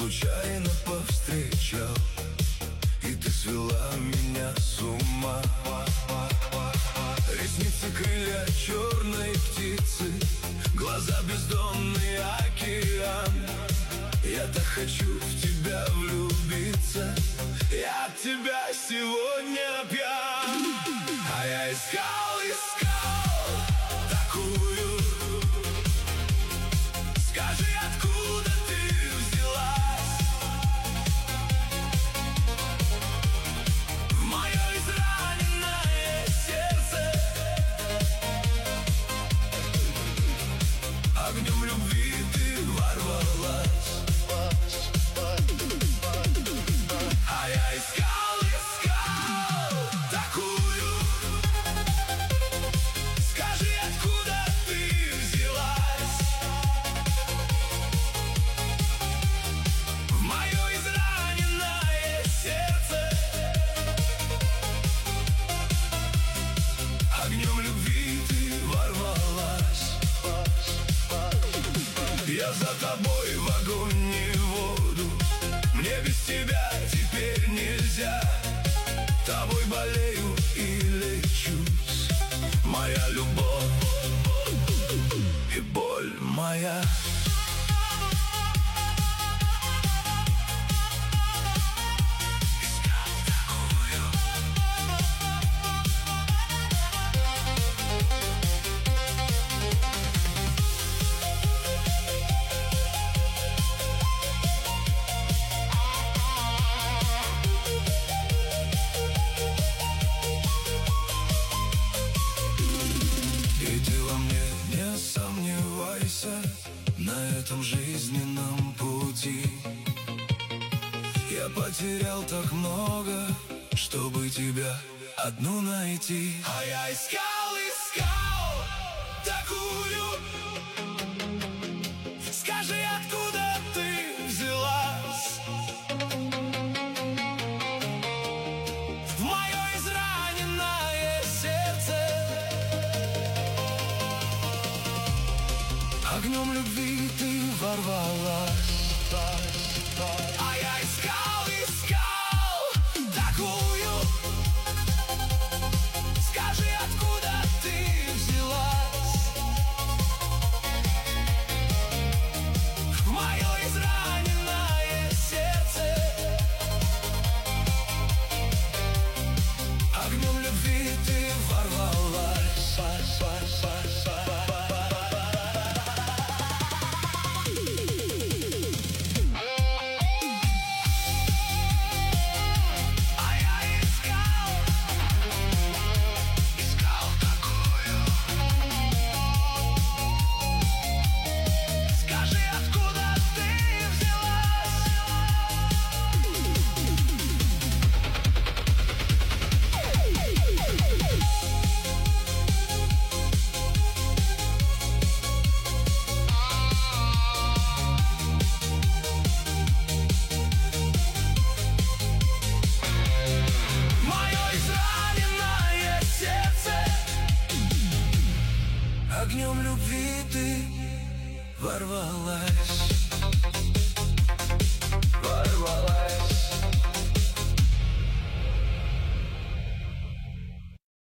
случайно повстречал, и ты свела меня с ума. Ресницы, крылья черной птицы, глаза бездонный океан. Я так хочу в тебя влюбиться, я от тебя сегодня пьян. А я искал, искал такую. Скажи, откуда ты взялась в мое израненное сердце? Огнем любви ты ворвалась. А я искал, искал такую. Скажи, откуда ты взялась в мое израненное сердце? Огнем любви ты ворвалась. Я за тобой в огонь и воду, мне без тебя теперь нельзя. Тобой болею и лечусь, моя любовь и боль моя. Искал такую. И ты во мне не сомневайся, на этом жизненном пути я потерял так много, чтобы тебя одну найти. А я искал, искал такую. Скажи, откуда ты взялась в мое израненное сердце? Огнем любви ты ворвалась. А я искал, искал такую. Скажи, откуда ты взялась в мое израненное сердце? Огнем любви ты ворвалась. Огнем любви ты ворвалась.